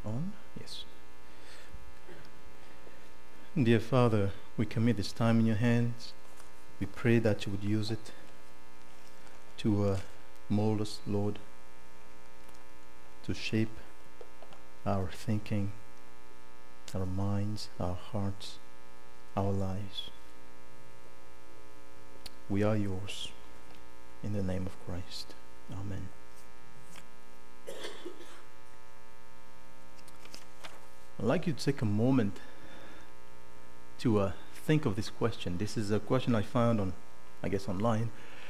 On? Yes. Dear Father, we commit this time in your hands. We pray that you would use it to mold us, Lord, to shape our thinking, our minds, our hearts, our lives. We are yours. In the name of Christ. Amen. I'd like you to take a moment to think of this question. This is a question I found online.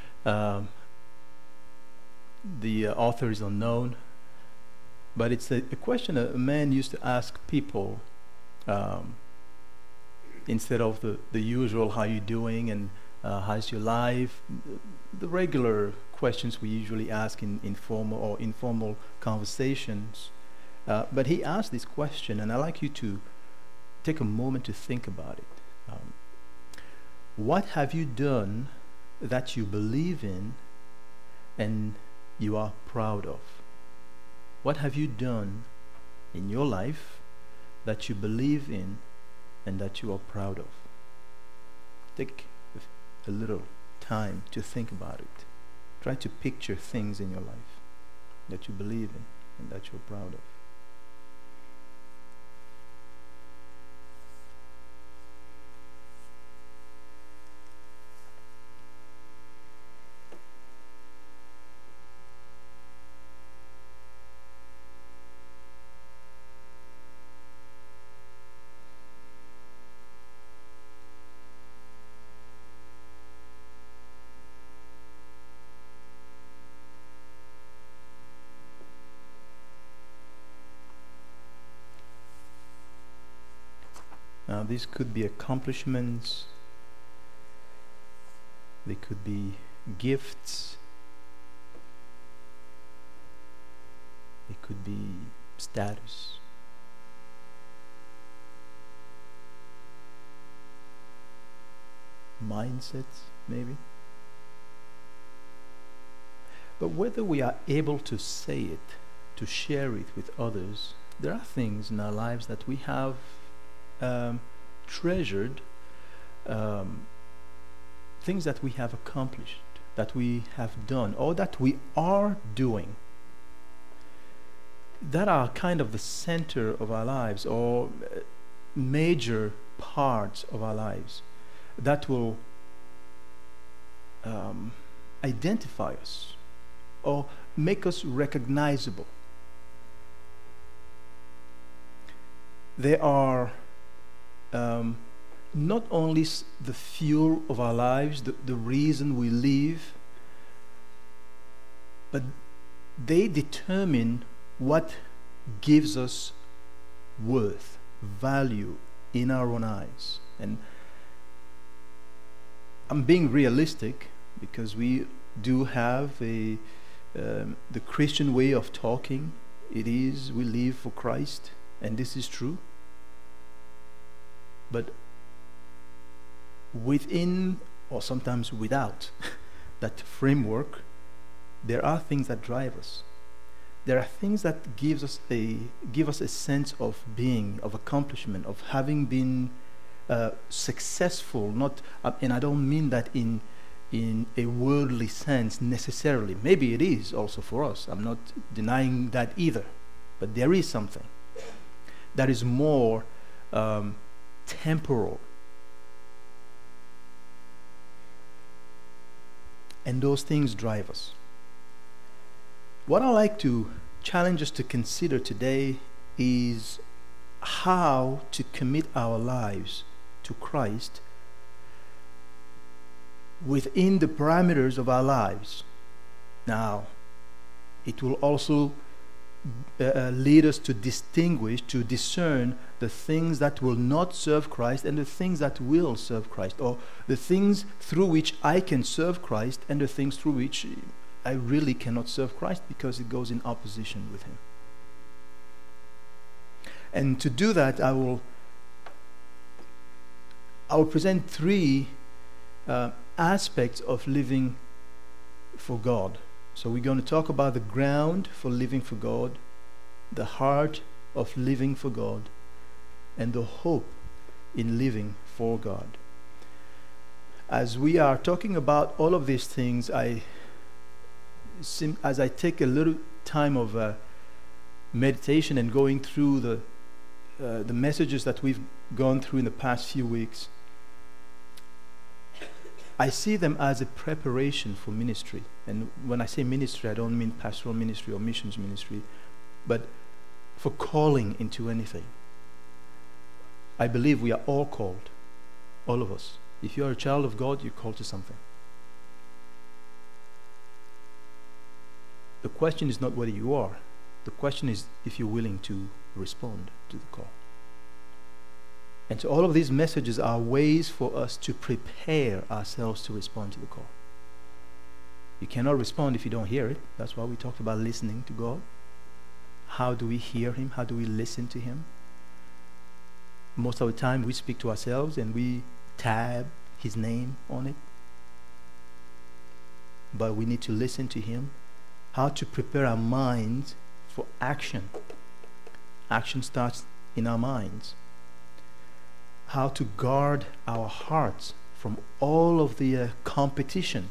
The author is unknown, but it's a question a man used to ask people instead of the usual "how you doing" and "how's your life," the regular questions we usually ask in informal conversations. But he asked this question, and I'd like you to take a moment to think about it. What have you done that you believe in and you are proud of? What have you done in your life that you believe in and that you are proud of? Take a little time to think about it. Try to picture things in your life that you believe in and that you're proud of. Now, these could be accomplishments, they could be gifts, they could be status, mindsets, maybe. But whether we are able to say it, to share it with others, there are things in our lives that we have treasured, things that we have accomplished, that we have done, or that we are doing, that are kind of the center of our lives, or major parts of our lives, that will identify us or make us recognizable. They are not only the fuel of our lives, the reason we live, but they determine what gives us worth, value in our own eyes. And I'm being realistic because we do have the Christian way of talking. It is, we live for Christ, and this is true. But within, or sometimes without, that framework, there are things that drive us. There are things that give us a sense of being, of accomplishment, of having been successful. Not, and I don't mean that in a worldly sense necessarily. Maybe it is also for us. I'm not denying that either. But there is something that is more temporal. And those things drive us. What I'd like to challenge us to consider today is how to commit our lives to Christ within the parameters of our lives. Now, it will also lead us to distinguish, to discern the things that will not serve Christ and the things that will serve Christ, or the things through which I can serve Christ and the things through which I really cannot serve Christ because it goes in opposition with Him. And to do that, I will present three aspects of living for God. So we're going to talk about the ground for living for God, the heart of living for God and the hope in living for God. As we are talking about all of these things, as I take a little time of meditation and going through the messages that we've gone through in the past few weeks, I see them as a preparation for ministry. And when I say ministry, I don't mean pastoral ministry or missions ministry, but for calling into anything. I believe we are all called, all of us. If you are a child of God, you're called to something. The question is not whether you are. The question is if you're willing to respond to the call. And so all of these messages are ways for us to prepare ourselves to respond to the call. You cannot respond if you don't hear it. That's why we talked about listening to God. How do we hear Him? How do we listen to Him? Most of the time we speak to ourselves and we tab His name on it. But we need to listen to Him. How to prepare our minds for action. Action starts in our minds. How to guard our hearts from all of the competition.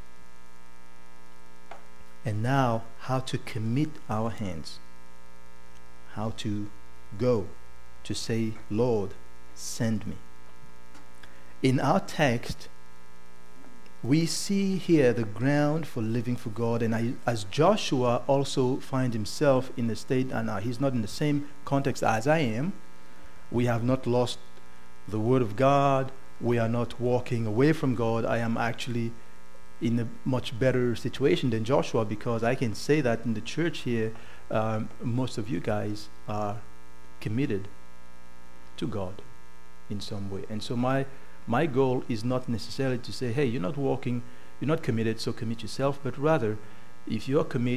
And now, how to commit our hands. How to go to say, Lord, send me. In our text, we see here the ground for living for God. And as Joshua also finds himself in the state, and he's not in the same context as I am, we have not lost the Word of God. We are not walking away from God. I am actually in a much better situation than Joshua, because I can say that in the church here, most of you guys are committed to God in some way. And so my goal is not necessarily to say, hey, you're not committed, so commit yourself, but rather, if you're committed,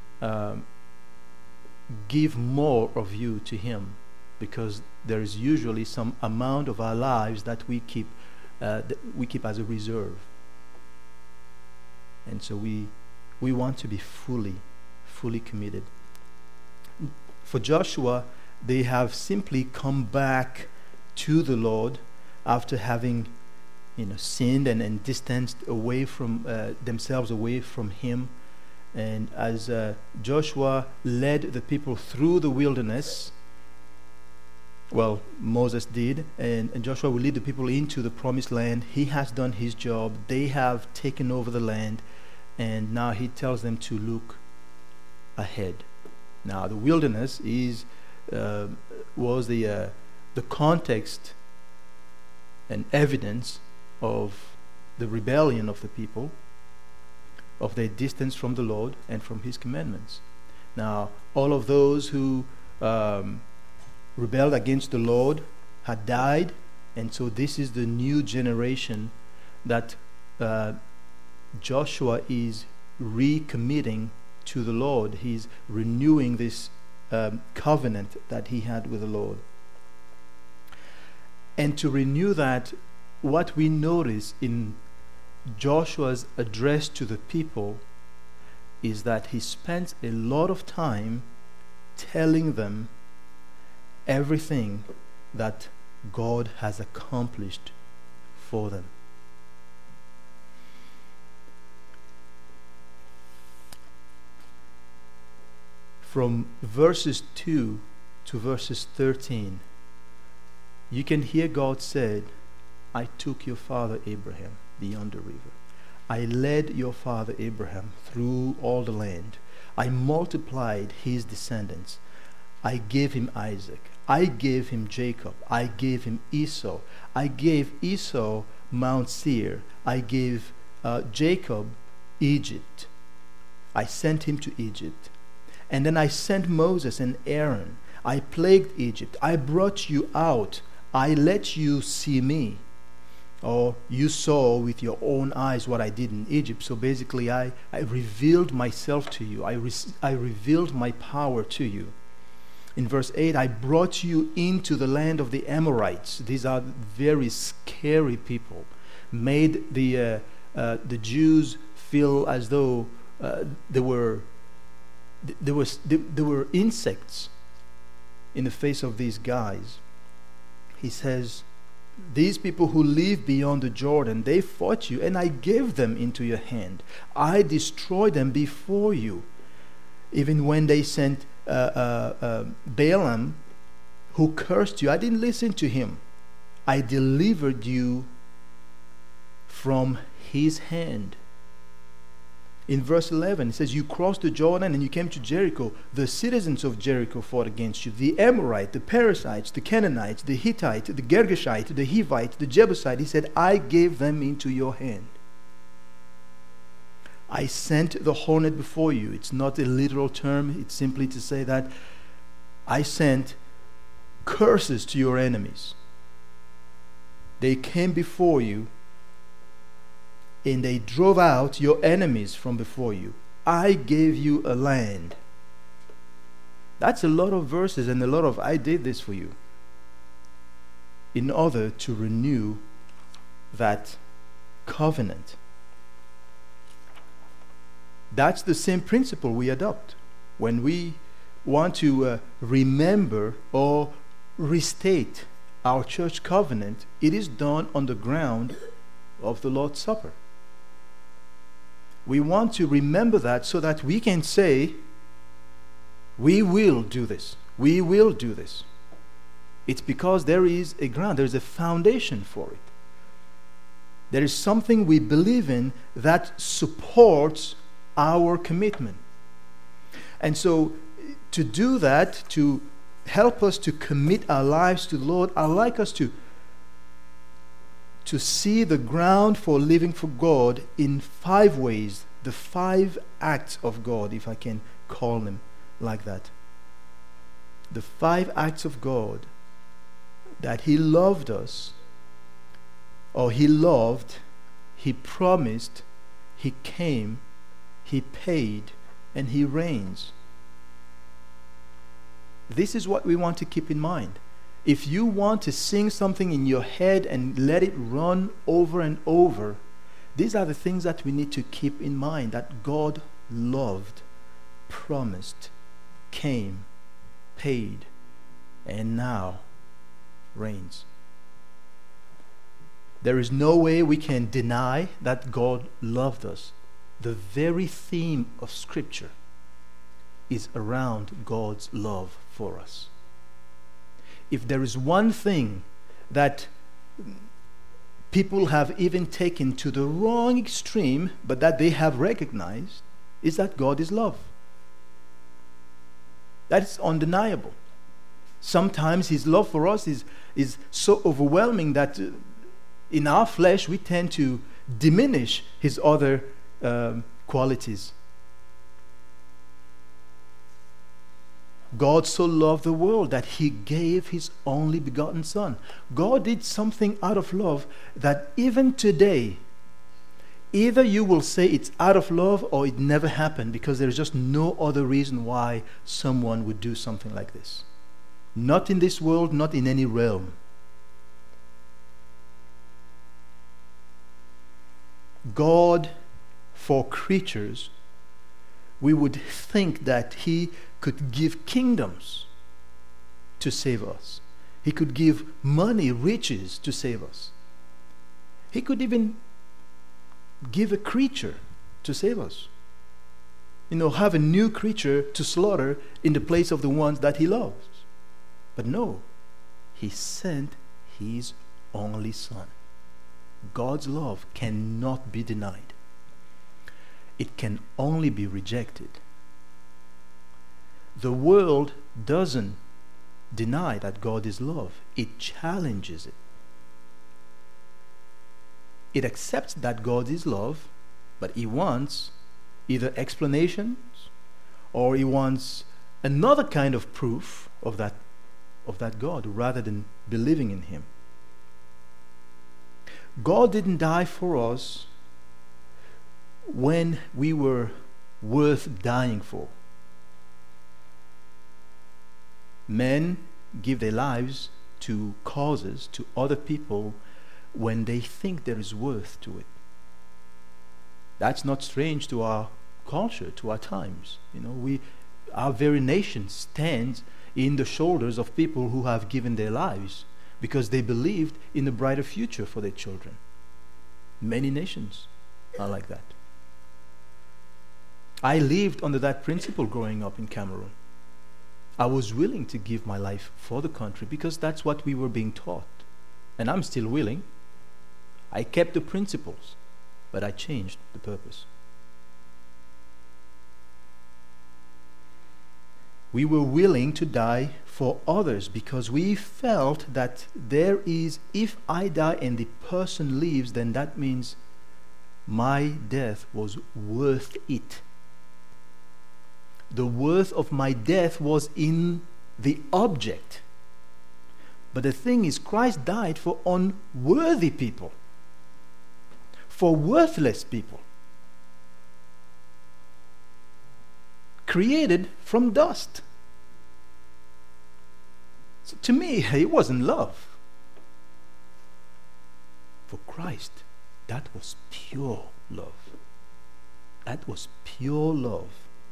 give more of you to Him, because there is usually some amount of our lives that we keep as a reserve. And so we want to be fully committed. For Joshua, they have simply come back to the Lord after having sinned and distanced away from themselves away from Him. And as Joshua led the people through the wilderness, well, Moses did, and Joshua will lead the people into the promised land. He has done his job. They have taken over the land, and now he tells them to look ahead. Now, the wilderness was the context and evidence of the rebellion of the people, of their distance from the Lord and from His commandments. Now, all of those who rebelled against the Lord had died, and so this is the new generation that Joshua is recommitting to the Lord. He's renewing this covenant that he had with the Lord. And to renew that, what we notice in Joshua's address to the people is that he spends a lot of time telling them everything that God has accomplished for them. From verses 2 to verses 13, you can hear God said, I took your father Abraham beyond the river. I led your father Abraham through all the land. I multiplied his descendants. I gave him Isaac. I gave him Jacob. I gave him Esau. I gave Esau Mount Seir. I gave Jacob Egypt. I sent him to Egypt. And then I sent Moses and Aaron. I plagued Egypt. I brought you out. I let you see me. Or you saw with your own eyes what I did in Egypt. So basically I revealed myself to you. I revealed my power to you. In verse 8, I brought you into the land of the Amorites. These are very scary people. Made the Jews feel as though they were insects. in the face of these guys. He says, these people who live beyond the Jordan, they fought you, and I gave them into your hand. I destroyed them before you. Even when they sent Balaam, who cursed you, I didn't listen to him. I delivered you from his hand. In verse 11, it says, you crossed the Jordan and you came to Jericho. The citizens of Jericho fought against you. The Amorite, the Perizzites, the Canaanites, the Hittite, the Girgashite, the Hivite, the Jebusite. He said, I gave them into your hand. I sent the hornet before you. It's not a literal term. It's simply to say that I sent curses to your enemies. They came before you, and they drove out your enemies from before you. I gave you a land. That's a lot of verses and a lot of I did this for you, in order to renew that covenant. That's the same principle we adopt when we want to remember or restate our church covenant. It is done on the ground of the Lord's Supper. We want to remember that so that we can say, we will do this. We will do this. It's because there is a ground, there is a foundation for it. There is something we believe in that supports our commitment. And so to do that, to help us to commit our lives to the Lord, I'd like us to see the ground for living for God in 5 ways, the 5 acts of God, if I can call them like that. The 5 acts of God that He loved us, or He loved, He promised, He came, He paid, and He reigns. This is what we want to keep in mind. If you want to sing something in your head and let it run over and over, these are the things that we need to keep in mind, that God loved, promised, came, paid, and now reigns. There is no way we can deny that God loved us. The very theme of Scripture is around God's love for us. If there is one thing that people have even taken to the wrong extreme, but that they have recognized, is that God is love. That is undeniable. Sometimes His love for us is so overwhelming that in our flesh we tend to diminish His other qualities. God so loved the world that He gave His only begotten Son. God did something out of love that even today, either you will say it's out of love or it never happened, because there is just no other reason why someone would do something like this. Not in this world, not in any realm. God, for creatures, we would think that He could give kingdoms to save us. He could give money, riches to save us. He could even give a creature to save us. Have a new creature to slaughter in the place of the ones that He loves. But no, He sent His only Son. God's love cannot be denied. It can only be rejected. The world doesn't deny that God is love. It challenges it. It accepts that God is love, but it wants either explanations or it wants another kind of proof of that God rather than believing in Him. God didn't die for us when we were worth dying for. Men give their lives to causes, to other people, when they think there is worth to it. That's not strange to our culture, to our times. Our very nation stands in the shoulders of people who have given their lives because they believed in a brighter future for their children. Many nations are like that. I lived under that principle growing up in Cameroon. I was willing to give my life for the country because that's what we were being taught. And I'm still willing. I kept the principles, but I changed the purpose. We were willing to die for others because we felt that if I die and the person lives, then that means my death was worth it. The worth of my death was in the object. But the thing is, Christ died for unworthy people, for worthless people, created from dust. So to me, it wasn't love. For Christ, that was pure love. That was pure love.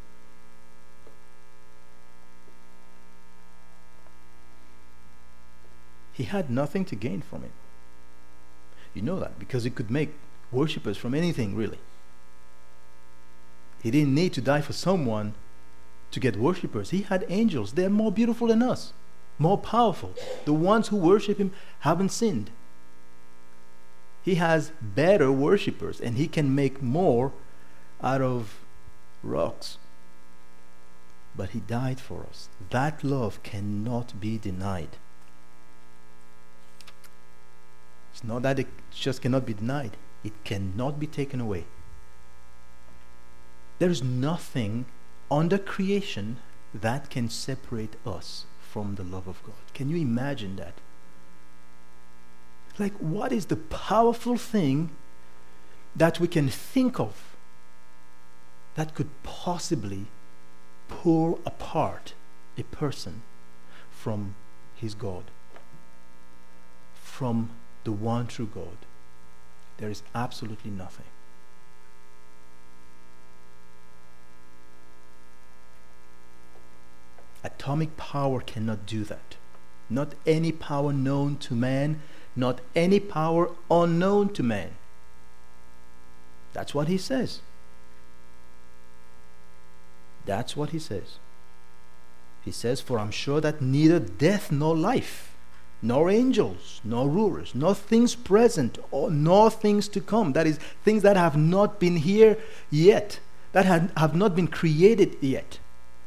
He had nothing to gain from it. You know that because he could make worshippers from anything, really. He didn't need to die for someone to get worshippers. He had angels. They're more beautiful than us, more powerful. The ones who worship him haven't sinned. He has better worshippers, and he can make more out of rocks. But he died for us. That love cannot be denied. It's not that it just cannot be denied. It cannot be taken away. There is nothing under creation that can separate us from the love of God. Can you imagine that? Like, what is the powerful thing that we can think of that could possibly pull apart a person from his God, from the one true God? There is absolutely nothing. Atomic power cannot do that. Not any power known to man, not any power unknown to man. That's what he says. That's what he says. He says, "For I'm sure that neither death nor life, nor angels, nor rulers, nor things present, nor things to come," that is, things that have not been here yet, that have not been created yet,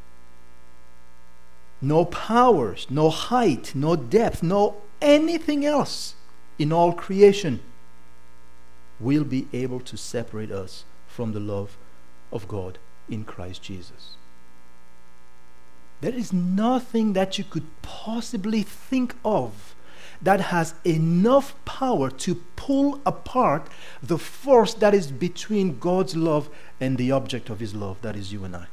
no powers, no height, no depth, no anything else in all creation will be able to separate us from the love of God in Christ Jesus. There is nothing that you could possibly think of that has enough power to pull apart the force that is between God's love and the object of his love, that is you and I.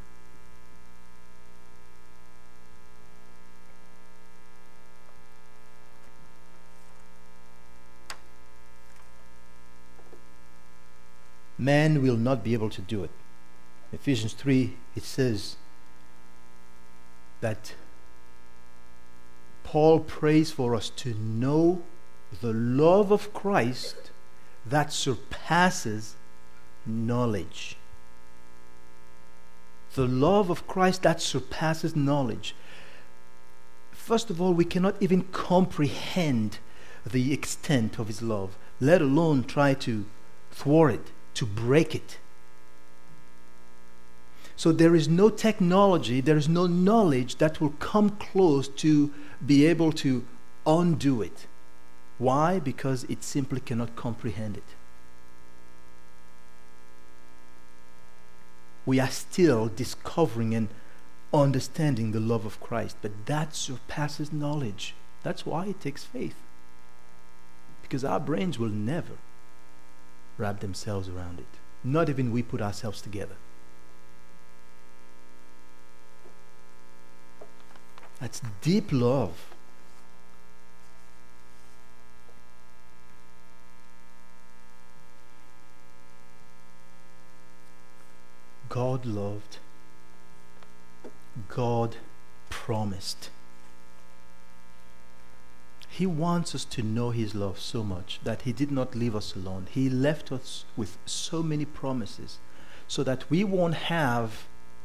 Man will not be able to do it. Ephesians 3, it says that Paul prays for us to know the love of Christ that surpasses knowledge. The love of Christ that surpasses knowledge. First of all, we cannot even comprehend the extent of his love, let alone try to thwart it, to break it. So there is no technology, there is no knowledge that will come close to be able to undo it. Why? Because it simply cannot comprehend it. We are still discovering and understanding the love of Christ, but that surpasses knowledge. That's why it takes faith. Because our brains will never wrap themselves around it. Not even we put ourselves together. That's deep love. God loved. God promised. He wants us to know His love so much that He did not leave us alone. He left us with so many promises so that we won't have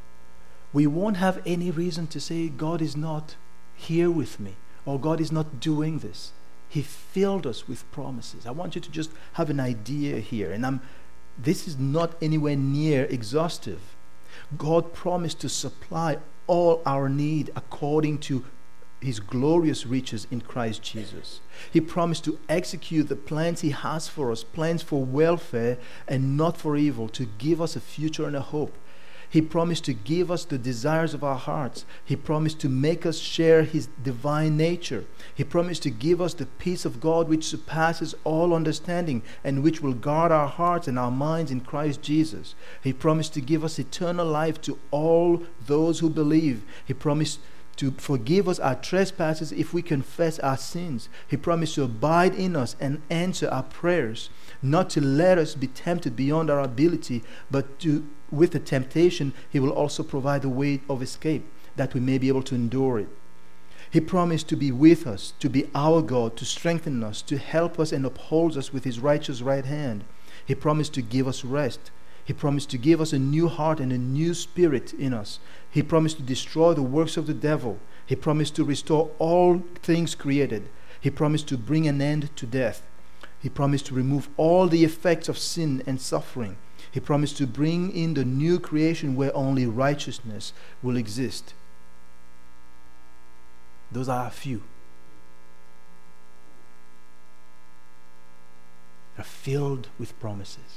any reason to say God is not here with me or God is not doing this. He filled us with promises. I want you to just have an idea here, and this is not anywhere near exhaustive. God promised to supply all our need according to His glorious riches in Christ Jesus. He promised to execute the plans He has for us, plans for welfare and not for evil, to give us a future and a hope. He promised to give us the desires of our hearts. He promised to make us share His divine nature. He promised to give us the peace of God which surpasses all understanding and which will guard our hearts and our minds in Christ Jesus. He promised to give us eternal life to all those who believe. He promised to forgive us our trespasses if we confess our sins. He promised to abide in us and answer our prayers, not to let us be tempted beyond our ability, but with the temptation, He will also provide the way of escape, that we may be able to endure it. He promised to be with us, to be our God, to strengthen us, to help us and uphold us with His righteous right hand. He promised to give us rest. He promised to give us a new heart and a new spirit in us. He promised to destroy the works of the devil. He promised to restore all things created. He promised to bring an end to death. He promised to remove all the effects of sin and suffering. He promised to bring in the new creation where only righteousness will exist. Those are a few. They're filled with promises.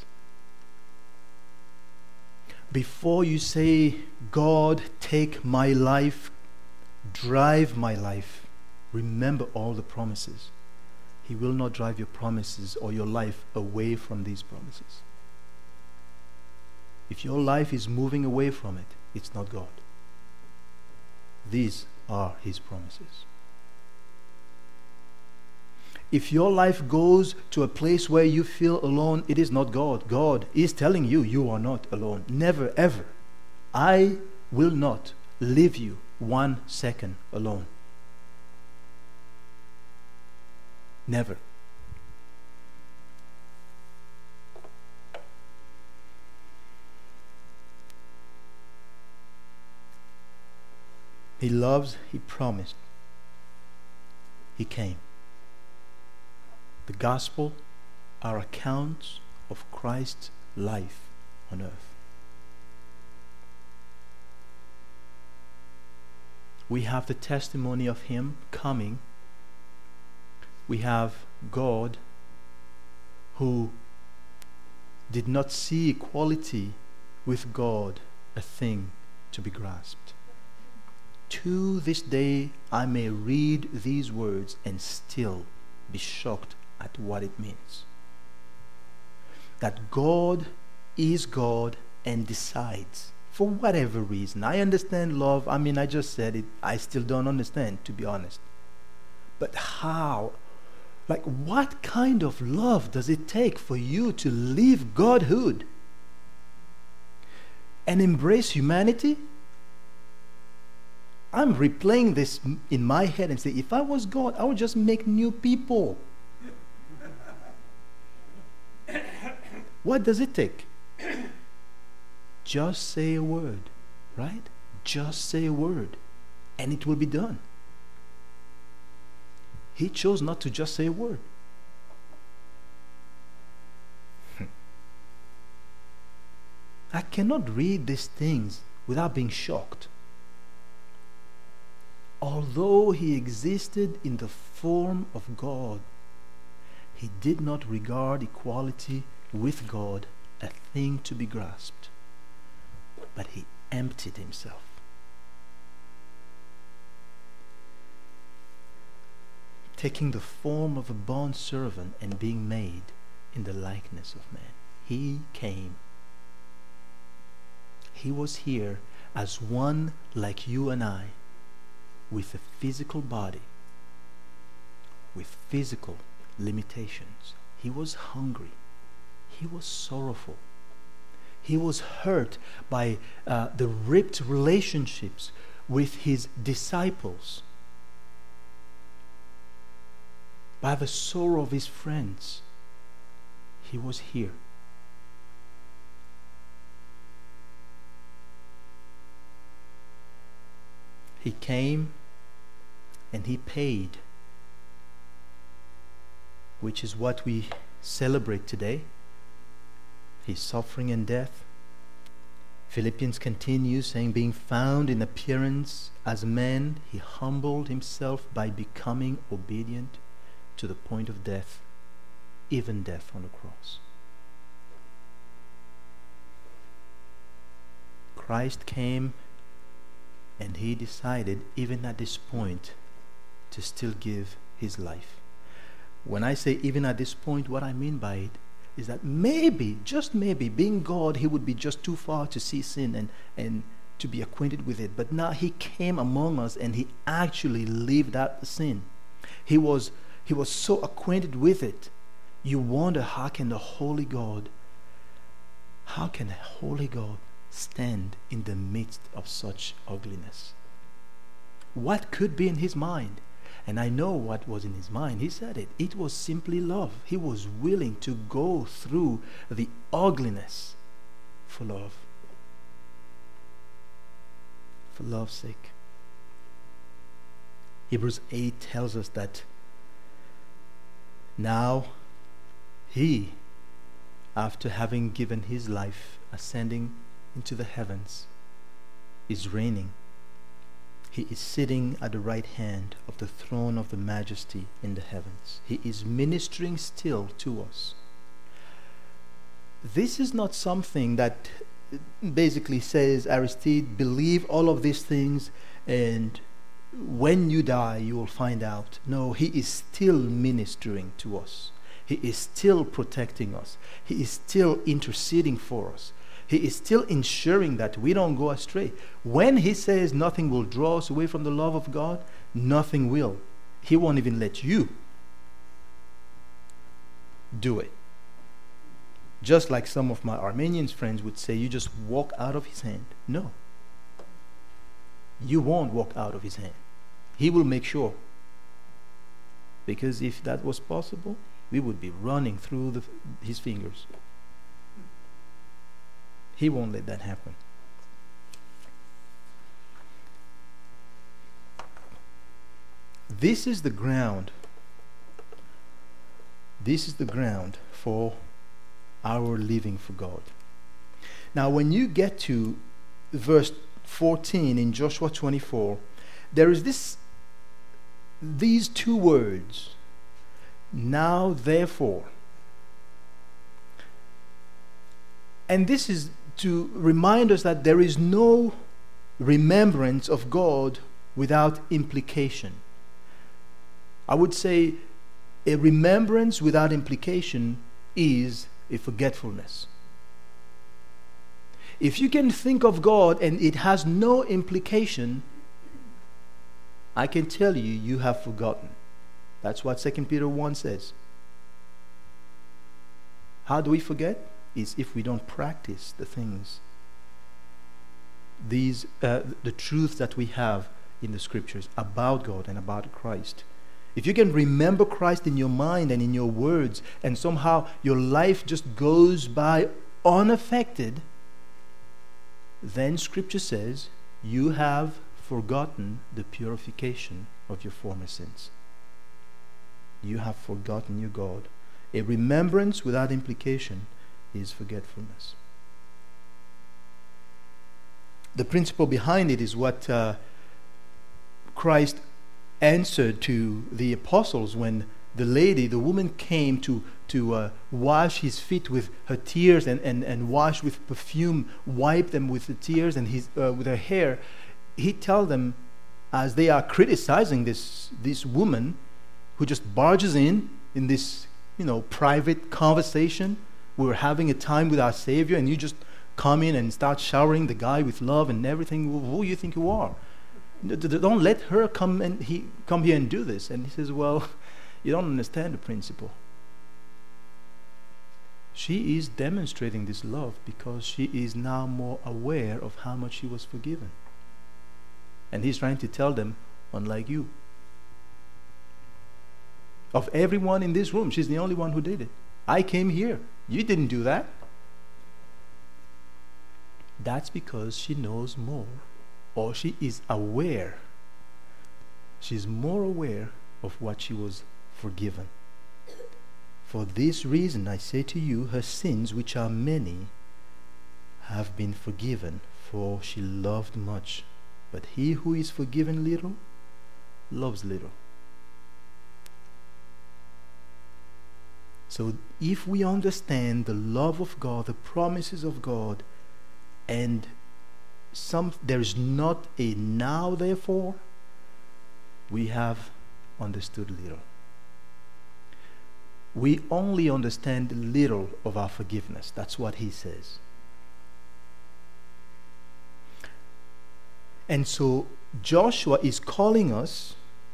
Before you say, God, take my life, drive my life, remember all the promises. He will not drive your promises or your life away from these promises. If your life is moving away from it, it's not God. These are His promises. If your life goes to a place where you feel alone, it is not God. God is telling you, you are not alone. Never, ever. I will not leave you 1 second alone. Never. He loves, He promised. He came. The gospel are accounts of Christ's life on earth. We have the testimony of Him coming. We have God who did not see equality with God a thing to be grasped. To this day, I may read these words and still be shocked at what it means. That God is God and decides for whatever reason. I understand love. I just said it. I still don't understand, to be honest. But how? What kind of love does it take for you to leave Godhood and embrace humanity? I'm replaying this in my head and say, if I was God, I would just make new people. What does it take? Just say a word, right? Just say a word, and it will be done. He chose not to just say a word. I cannot read these things without being shocked. Although He existed in the form of God, He did not regard equality with God a thing to be grasped, but He emptied Himself. Taking the form of a bondservant and being made in the likeness of man, He came. He was here as one like you and I, with a physical body, with physical limitations. He was hungry. He was sorrowful. He was hurt by the ripped relationships with His disciples. by the sorrow of his friends, he was here. He came and he paid, which is what we celebrate today, his suffering and death. Philippians continues saying, being found in appearance as man, he humbled himself by becoming obedient to the point of death, even death on the cross. Christ came and he decided, even at this point, to still give his life. When I say even at this point, what I mean by it is that maybe, just maybe, being God, he would be just too far to see sin and to be acquainted with it. But now he came among us and he actually lived out the sin. He was so acquainted with it. You wonder, how can a holy God stand in the midst of such ugliness? What could be in his mind? And I know what was in his mind. He said it. It was simply love. He was willing to go through the ugliness for love. For love's sake. Hebrews 8 tells us that now he, after having given his life, ascending into the heavens, is reigning. He is sitting at the right hand of the throne of the majesty in the heavens. He is ministering still to us. This is not something that basically says, Aristide, believe all of these things and when you die you will find out. No, he is still ministering to us. He is still protecting us. He is still interceding for us. He is still ensuring that we don't go astray. When he says nothing will draw us away from the love of God, nothing will. He won't even let you do it. Just like some of my Armenian friends would say, you just walk out of his hand. No. You won't walk out of his hand. He will make sure. Because if that was possible, we would be running through his fingers. He won't let that happen. This is the ground. This is the ground for our living for God. Now, when you get to verse 14 in Joshua 24, there is these two words. Now, therefore. And this is to remind us that there is no remembrance of God without implication. I would say a remembrance without implication is a forgetfulness. If you can think of God and it has no implication, I can tell you, you have forgotten. That's what 2 Peter 1 says. How do we forget? Is if we don't practice the things, the truths that we have in the scriptures about God and about Christ. If you can remember Christ in your mind and in your words, and somehow your life just goes by unaffected, then scripture says you have forgotten the purification of your former sins. You have forgotten your God. A remembrance without implication is forgetfulness. The principle behind it is what Christ answered to the apostles when the woman came to wash his feet with her tears and wash with perfume, wipe them with the tears and with her hair. He told them, as they are criticizing this woman who just barges in this private conversation. We're having a time with our Savior, and you just come in and start showering the guy with love and everything. Who you think you are? Don't let her come here and do this. And he says, well, you don't understand the principle. She is demonstrating this love because she is now more aware of how much she was forgiven. And he's trying to tell them, unlike you. Of everyone in this room, she's the only one who did it. I came here. You didn't do that. That's because she knows more, or she is aware. She's more aware of what she was forgiven. For this reason, I say to you, her sins, which are many, have been forgiven, for she loved much. But he who is forgiven little, loves little. So if we understand the love of God, the promises of God, and there is not a now therefore, we have understood little. We only understand little of our forgiveness. That's what he says. And so Joshua is calling us,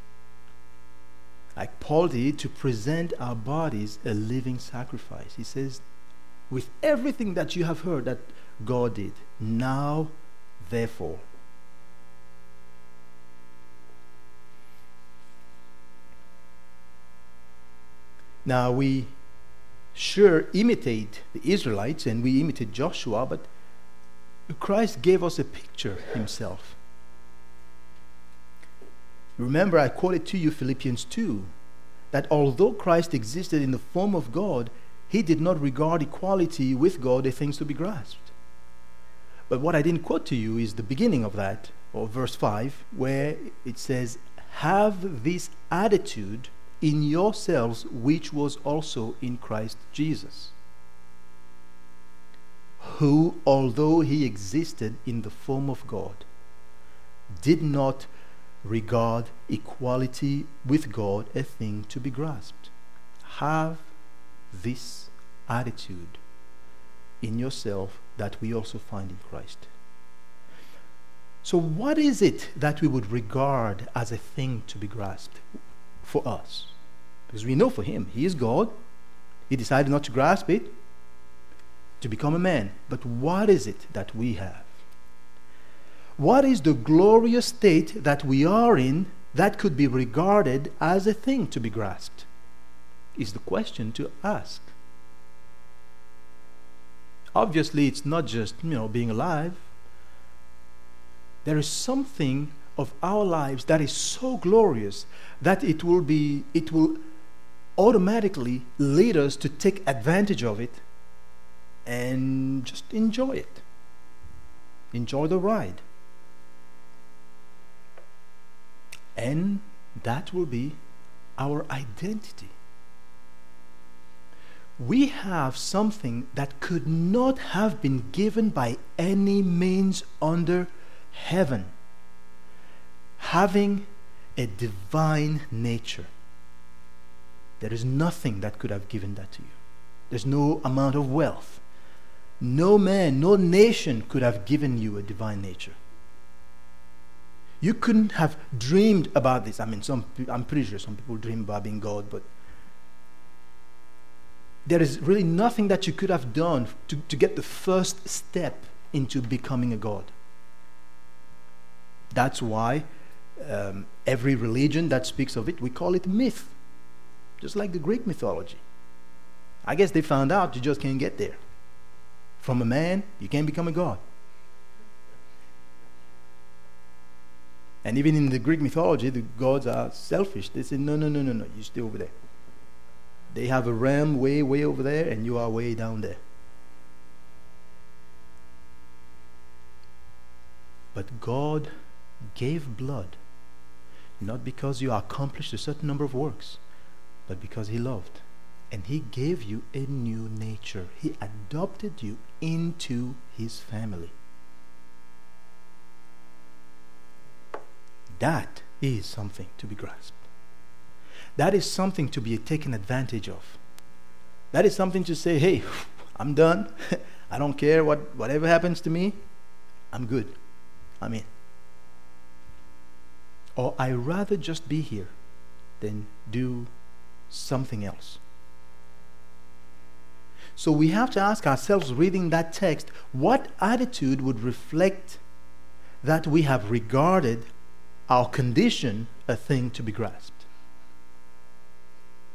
like Paul did, to present our bodies a living sacrifice. He says, with everything that you have heard that God did, now therefore. Now we sure imitate the Israelites and we imitate Joshua, but Christ gave us a picture himself. Remember, I quoted to you Philippians 2, that although Christ existed in the form of God, he did not regard equality with God a thing to be grasped. But what I didn't quote to you is the beginning of that, or verse 5, where it says, have this attitude in yourselves, which was also in Christ Jesus, who, although he existed in the form of God, did not regard equality with God a thing to be grasped. Have this attitude in yourself that we also find in Christ. So what is it that we would regard as a thing to be grasped for us? Because we know for him, he is God. He decided not to grasp it, to become a man. But what is it that we have? What is the glorious state that we are in that could be regarded as a thing to be grasped? Is the question to ask. Obviously, it's not just, being alive. There is something of our lives that is so glorious that it will automatically lead us to take advantage of it and just enjoy it. Enjoy the ride. And that will be our identity. We have something that could not have been given by any means under heaven. Having a divine nature. There is nothing that could have given that to you. There's no amount of wealth. No man, no nation could have given you a divine nature. You couldn't have dreamed about this. I'm pretty sure some people dream about being God, but there is really nothing that you could have done to get the first step into becoming a God. That's why every religion that speaks of it, we call it myth. Just like the Greek mythology. I guess they found out you just can't get there. From a man, you can't become a god. And even in the Greek mythology, the gods are selfish. They say, no, you stay over there. They have a realm way, way over there, and you are way down there. But God gave blood, not because you accomplished a certain number of works, but because he loved. And he gave you a new nature. He adopted you into his family. That is something to be grasped. That is something to be taken advantage of. That is something to say, hey, I'm done. I don't care whatever happens to me. I'm good. I'm in. Or I rather just be here than do something else. So we have to ask ourselves, reading that text, what attitude would reflect that we have regarded our condition a thing to be grasped?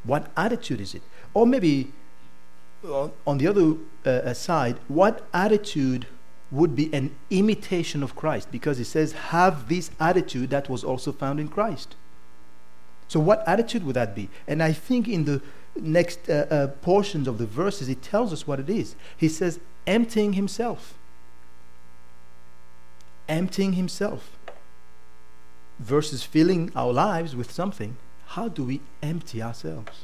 What attitude is it? Or maybe on the other side, what attitude would be an imitation of Christ? Because it says, have this attitude that was also found in Christ. So what attitude would that be? And I think in the next portions of the verses, it tells us what it is. He says, emptying himself. Emptying himself. Versus filling our lives with something. How do we empty ourselves?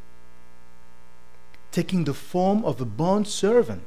Taking the form of a bond servant.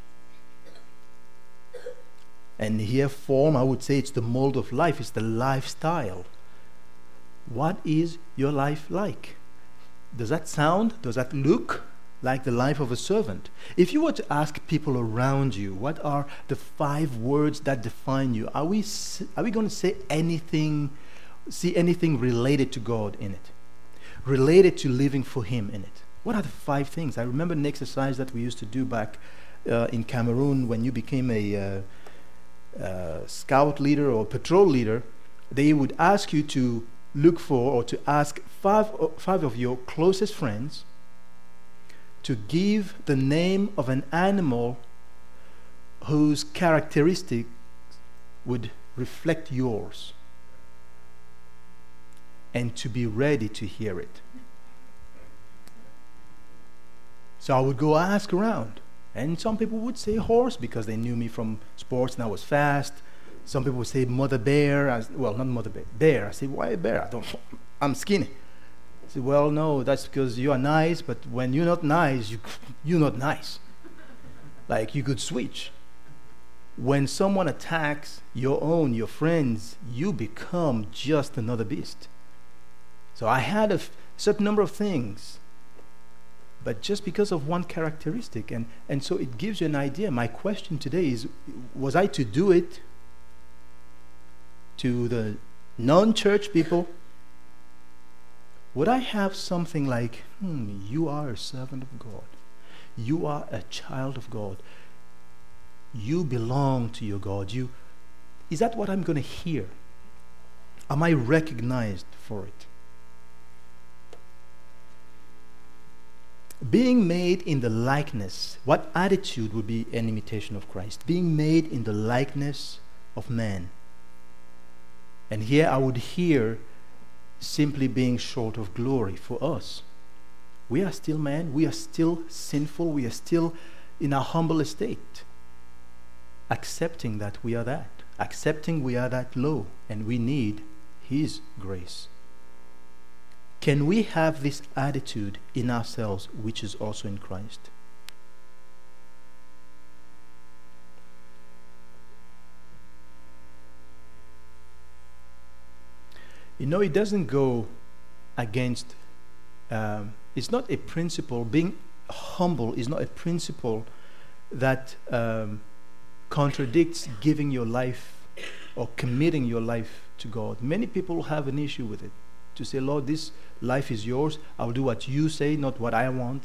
And here, form, I would say it's the mold of life, it's the lifestyle. What is your life like? Does that look like the life of a servant? If you were to ask people around you, what are the 5 words that define you? Are we going to see anything related to God in it? Related to living for Him in it? What are the 5 things? I remember an exercise that we used to do back in Cameroon when you became a scout leader or patrol leader. They would ask you to look for or to ask 5 of your closest friends to give the name of an animal whose characteristics would reflect yours, and to be ready to hear it. So I would go ask around, and some people would say horse because they knew me from sports and I was fast. Some people would say mother bear. Well, not mother bear. Bear. I say, why bear? I'm skinny. I say, well, no, that's because you are nice, but when you're not nice, you're not nice. Like, you could switch. When someone attacks your friends, you become just another beast. So I had a certain number of things, but just because of one characteristic. And so it gives you an idea. My question today is, was I to do it to the non-church people? Would I have something like, you are a servant of God. You are a child of God. You belong to your God. Is that what I'm going to hear? Am I recognized for it? Being made in the likeness, what attitude would be an imitation of Christ? Being made in the likeness of man. And here I would hear simply being short of glory for us. We are still man, we are still sinful, we are still in our humble estate. Accepting that we are that. Accepting we are that low and we need His grace. Can we have this attitude in ourselves which is also in Christ? You know, it doesn't go against, it's not a principle, being humble is not a principle that contradicts giving your life or committing your life to God. Many people have an issue with it. To say, Lord, this life is yours. I'll do what you say, not what I want.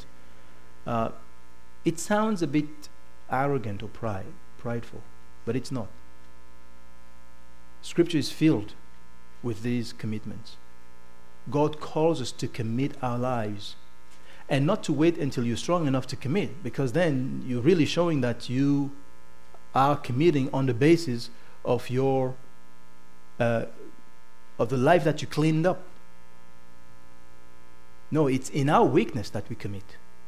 It sounds a bit arrogant or prideful, but it's not. Scripture is filled with these commitments. God calls us to commit our lives and not to wait until you're strong enough to commit, because then you're really showing that you are committing on the basis of your of the life that you cleaned up. No, it's in our weakness that we commit.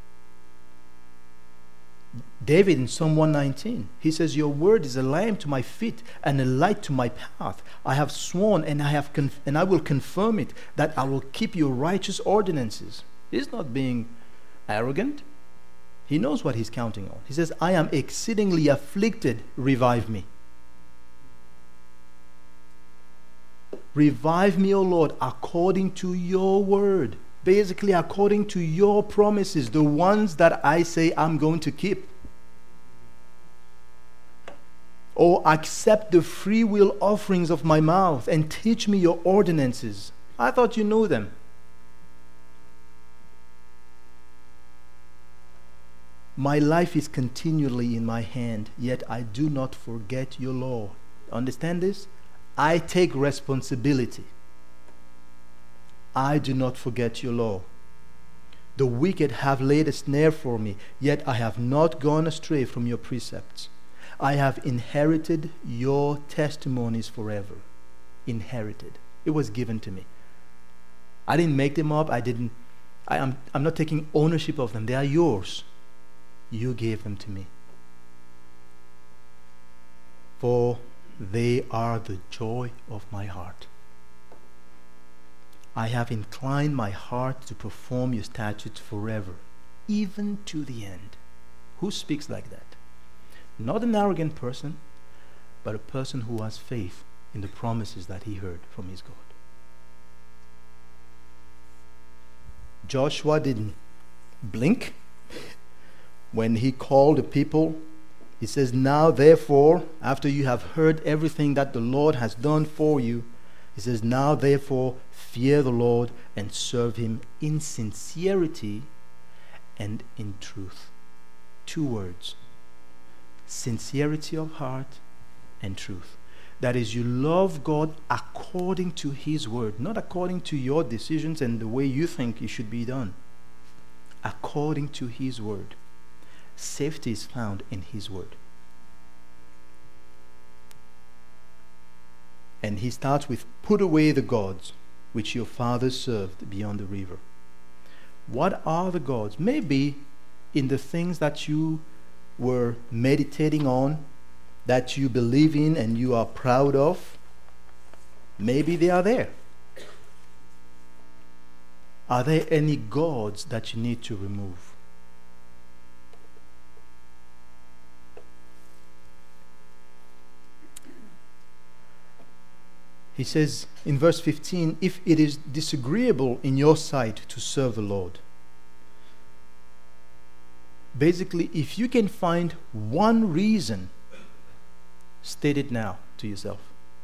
David in Psalm 119, he says, your word is a lamp to my feet and a light to my path. I have sworn and I will confirm it, that I will keep your righteous ordinances. He's not being arrogant. He knows what he's counting on. He says, I am exceedingly afflicted, revive me. Revive me, O Lord, according to your word. Basically, according to your promises, the ones that I say I'm going to keep. Or accept the free will offerings of my mouth and teach me your ordinances. I thought you knew them. My life is continually in my hand, yet I do not forget your law. Understand this? I take responsibility. I do not forget your law. The wicked have laid a snare for me, yet I have not gone astray from your precepts. I have inherited your testimonies forever. Inherited. It was given to me. I didn't make them up. I'm not taking ownership of them. They are yours. You gave them to me. For they are the joy of my heart. I have inclined my heart to perform your statutes forever, even to the end. Who speaks like that? Not an arrogant person, but a person who has faith in the promises that he heard from his God. Joshua didn't blink when he called the people. He says, now therefore, after you have heard everything that the Lord has done for you, he says, now therefore, fear the Lord and serve him in sincerity and in truth. 2 words. Sincerity of heart and truth. That is, you love God according to his word, not according to your decisions and the way you think it should be done. According to his word. Safety is found in his word. And he starts with, put away the gods which your fathers served beyond the river. What are the gods? Maybe in the things that you were meditating on, that you believe in and you are proud of, maybe they are there. Are there any gods that you need to remove? He says in verse 15, if it is disagreeable in your sight to serve the Lord. Basically, if you can find one reason, state it now to yourself.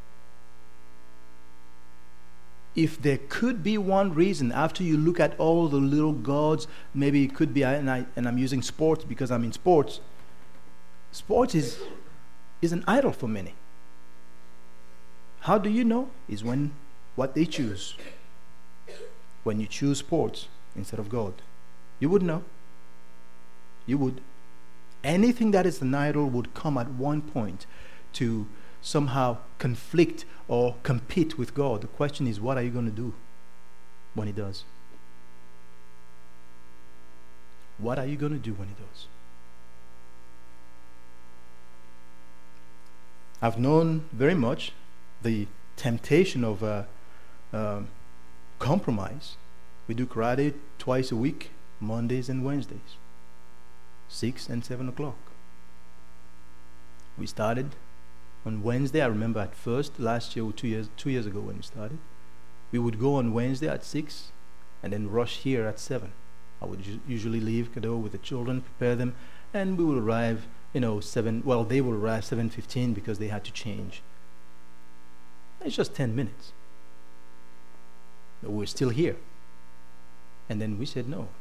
If there could be one reason, after you look at all the little gods, maybe it could be, and I'm using sports because I'm in sports. Sports is an idol for many. How do you know? Is when what they choose. When you choose sports instead of God. You would know. You would. Anything that is an idol would come at one point to somehow conflict or compete with God. The question is, what are you going to do when it does? What are you going to do when it does? I've known very much the temptation of compromise. We do karate twice a week, Mondays and Wednesdays, 6 and 7 o'clock. We started on Wednesday. I remember at first, last year or 2 years ago when we started, we would go on Wednesday at 6 and then rush here at 7. I would usually leave Kado with the children, prepare them, and we would arrive, 7, well, they would arrive 7:15 because they had to change. It's just 10 minutes. But we're still here. And then we said, no.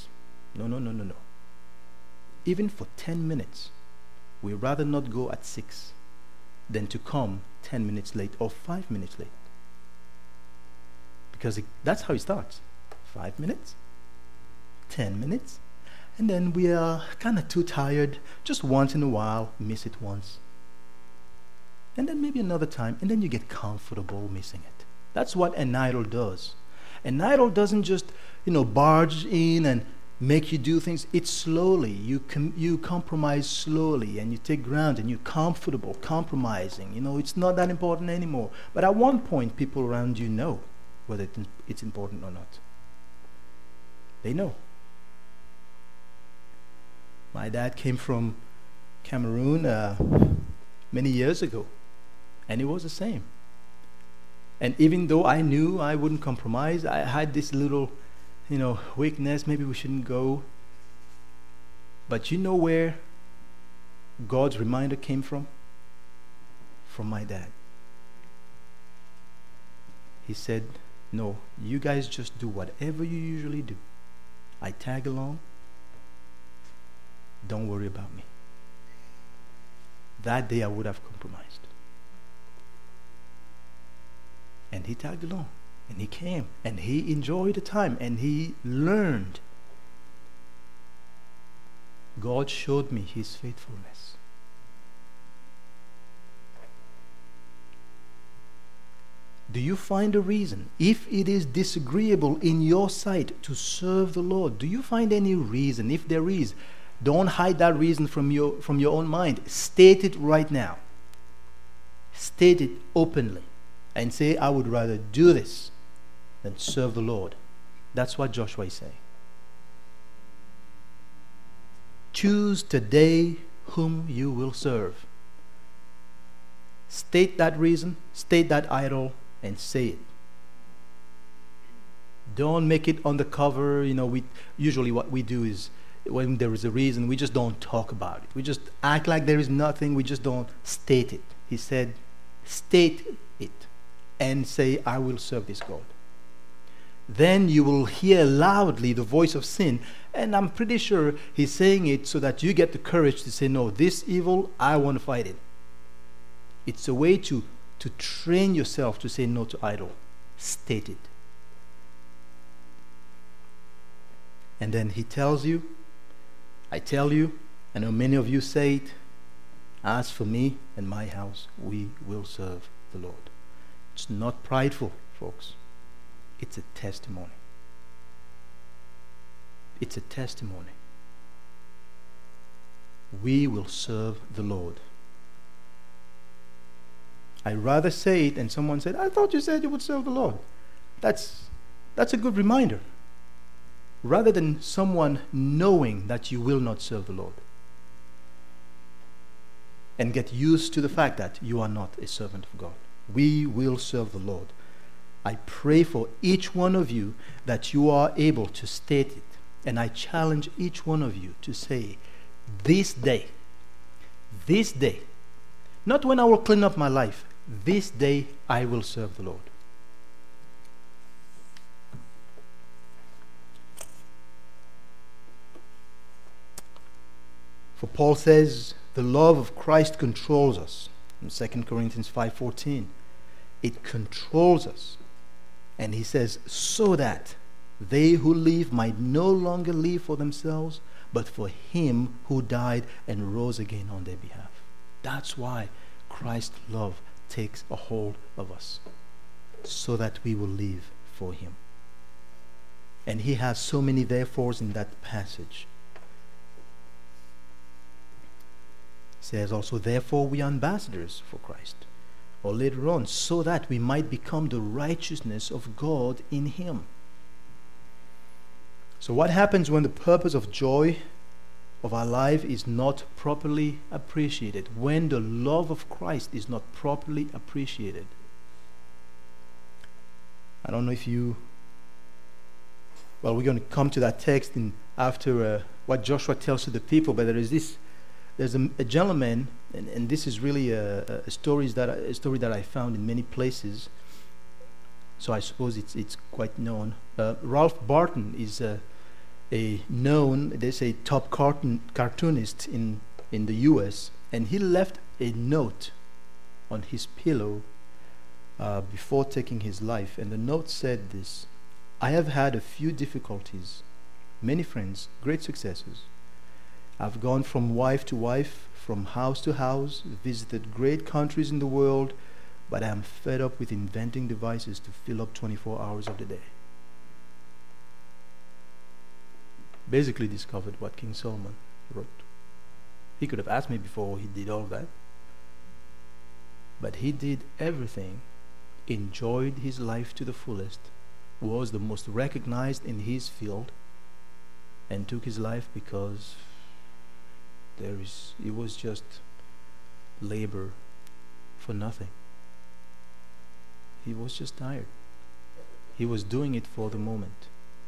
Even for 10 minutes, we'd rather not go at 6 than to come 10 minutes late or 5 minutes late. Because that's how it starts. 5 minutes, 10 minutes, and then we are kind of too tired. Just once in a while, miss it once. And then maybe another time, and then you get comfortable missing it. That's what an idol does. An idol doesn't just, barge in and make you do things. It's slowly. You compromise slowly, and you take ground, and you're comfortable compromising. It's not that important anymore. But at one point, people around you know whether it's important or not. They know. My dad came from Cameroon many years ago. And it was the same. And even though I knew I wouldn't compromise, I had this little, weakness. Maybe we shouldn't go. But you know where God's reminder came from? From my dad. He said, no, you guys just do whatever you usually do. I tag along. Don't worry about me. That day I would have compromised. And he tagged along, and he came, and he enjoyed the time, and he learned God showed me His faithfulness. Do you find a reason, if it is disagreeable in your sight to serve the Lord? Do you find any reason? If there is, don't hide that reason from your own mind. State it right now. State it openly and say, I would rather do this than serve the Lord. That's what Joshua is saying. Choose today whom you will serve. State that reason, state that idol, and say it. Don't make it on the cover. We usually what we do is, when there is a reason, we just don't talk about it. We just act like there is nothing. We just don't state it. He said, state it and say, I will serve this God. Then you will hear loudly the voice of sin. And I'm pretty sure he's saying it so that you get the courage to say, no, this evil, I want to fight it. It's a way to train yourself to say no to idol. State it. And then he tells you, I tell you, I know many of you say it, as for me and my house, we will serve the Lord. It's not prideful, folks. It's a testimony. It's a testimony. We will serve the Lord. I rather say it and someone said, I thought you said you would serve the Lord. That's a good reminder. Rather than someone knowing that you will not serve the Lord. And get used to the fact that you are not a servant of God. We will serve the Lord. I pray for each one of you that you are able to state it. And I challenge each one of you to say, this day, not when I will clean up my life, this day I will serve the Lord. For Paul says, the love of Christ controls us. In 2 Corinthians 5:14, it controls us. And he says, so that they who live might no longer live for themselves, but for him who died and rose again on their behalf. That's why Christ's love takes a hold of us, so that we will live for him. And he has so many therefores in that passage. He says also, therefore we are ambassadors for Christ. Or later on, so that we might become the righteousness of God in him. So what happens when the purpose of joy of our life is not properly appreciated? When the love of Christ is not properly appreciated? I don't know if you... Well, we're going to come to that text after what Joshua tells to the people, but there's a gentleman, and this is really a story that I found in many places, so I suppose it's quite known. Ralph Barton is there's a top cartoonist in the US, and he left a note on his pillow before taking his life, and the note said this: I have had a few difficulties, many friends, great successes. I've gone from wife to wife, from house to house, visited great countries in the world, but I am fed up with inventing devices to fill up 24 hours of the day. Basically discovered what King Solomon wrote. He could have asked me before he did all that. But he did everything, enjoyed his life to the fullest, was the most recognized in his field, and took his life because it was just labor for nothing. He was just tired. He was doing it for the moment.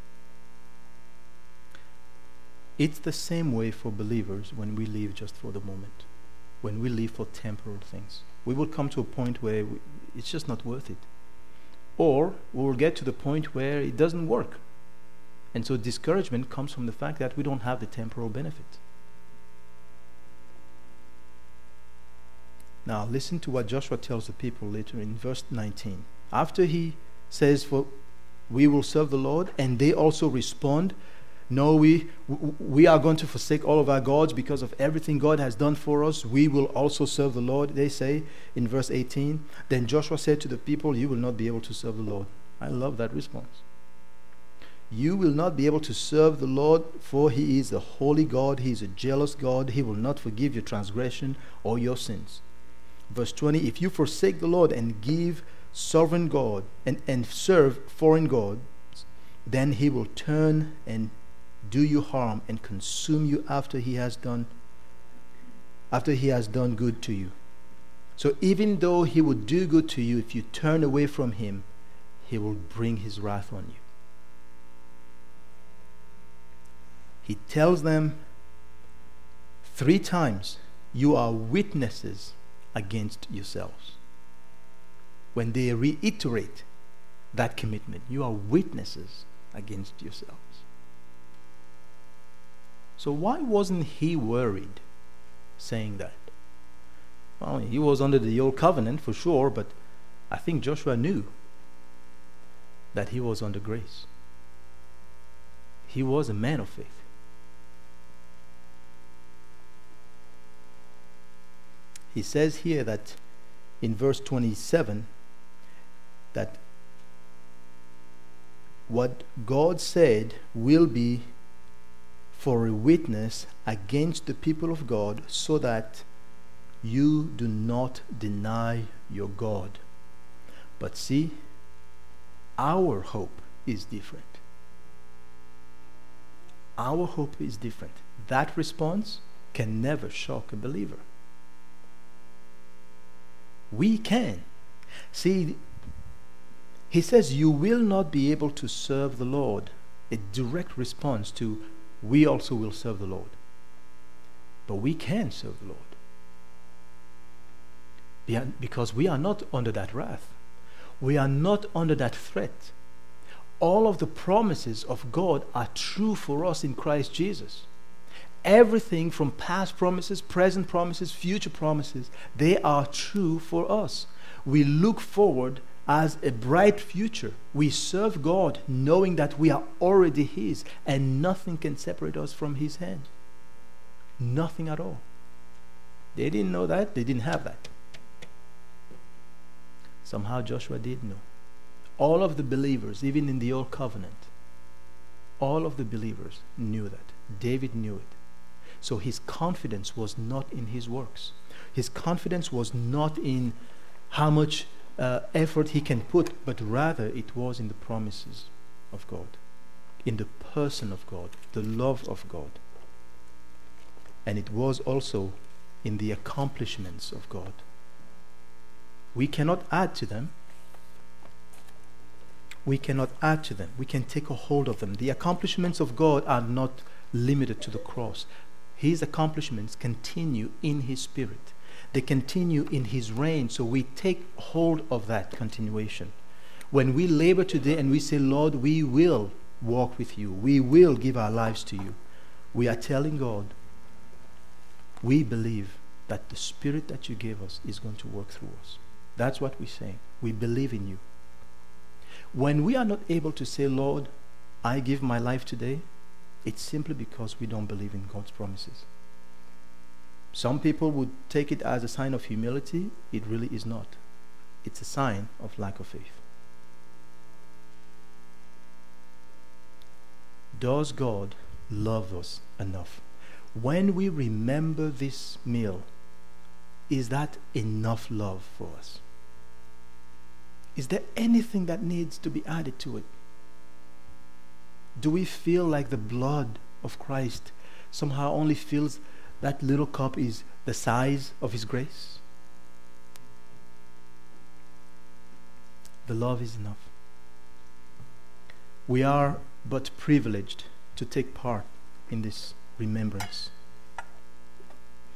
It's the same way for believers when we live just for the moment, when we live for temporal things. We will come to a point where it's just not worth it. Or we will get to the point where it doesn't work. And so discouragement comes from the fact that we don't have the temporal benefit. Now listen to what Joshua tells the people later in verse 19. After he says, "For we will serve the Lord," and they also respond, No, we are going to forsake all of our gods because of everything God has done for us. We will also serve the Lord, they say in verse 18. Then Joshua said to the people, you will not be able to serve the Lord. I love that response. You will not be able to serve the Lord, for he is a holy God. He is a jealous God. He will not forgive your transgression or your sins. Verse 20, if you forsake the Lord and give sovereign God and serve foreign gods, then he will turn and do you harm and consume you after he has done good to you. So even though he would do good to you, if you turn away from him, he will bring his wrath on you. He tells them 3 times, you are witnesses against yourselves. When they reiterate that commitment, you are witnesses against yourselves. So why wasn't he worried saying that? Well, he was under the old covenant for sure, but I think Joshua knew that he was under grace. He was a man of faith. He says here that in verse 27 that what God said will be for a witness against the people of God, so that you do not deny your God. But see, our hope is different. Our hope is different. That response can never shock a believer. We can. See, he says you will not be able to serve the Lord. A direct response to we also will serve the Lord. But we can serve the Lord. Because we are not under that wrath. We are not under that threat. All of the promises of God are true for us in Christ Jesus. Everything from past promises, present promises, future promises, they are true for us. We look forward as a bright future. We serve God knowing that we are already his, and nothing can separate us from his hand. Nothing at all. They didn't know that. They didn't have that. Somehow Joshua did know. All of the believers, even in the old covenant, all of the believers knew that. David knew it. So his confidence was not in his works. His confidence was not in how much effort he can put, but rather it was in the promises of God, in the person of God, the love of God. And it was also in the accomplishments of God. We cannot add to them. We cannot add to them. We can take a hold of them. The accomplishments of God are not limited to the cross. His accomplishments continue in his spirit. They continue in his reign, so we take hold of that continuation. When we labor today and we say, Lord, we will walk with you, we will give our lives to you, we are telling God, we believe that the spirit that you gave us is going to work through us. That's what we're saying. We believe in you. When we are not able to say, Lord, I give my life today, it's simply because we don't believe in God's promises. Some people would take it as a sign of humility. It really is not. It's a sign of lack of faith. Does God love us enough? When we remember this meal, is that enough love for us? Is there anything that needs to be added to it? Do we feel like the blood of Christ somehow only fills that little cup is the size of his grace? The love is enough. We are but privileged to take part in this remembrance.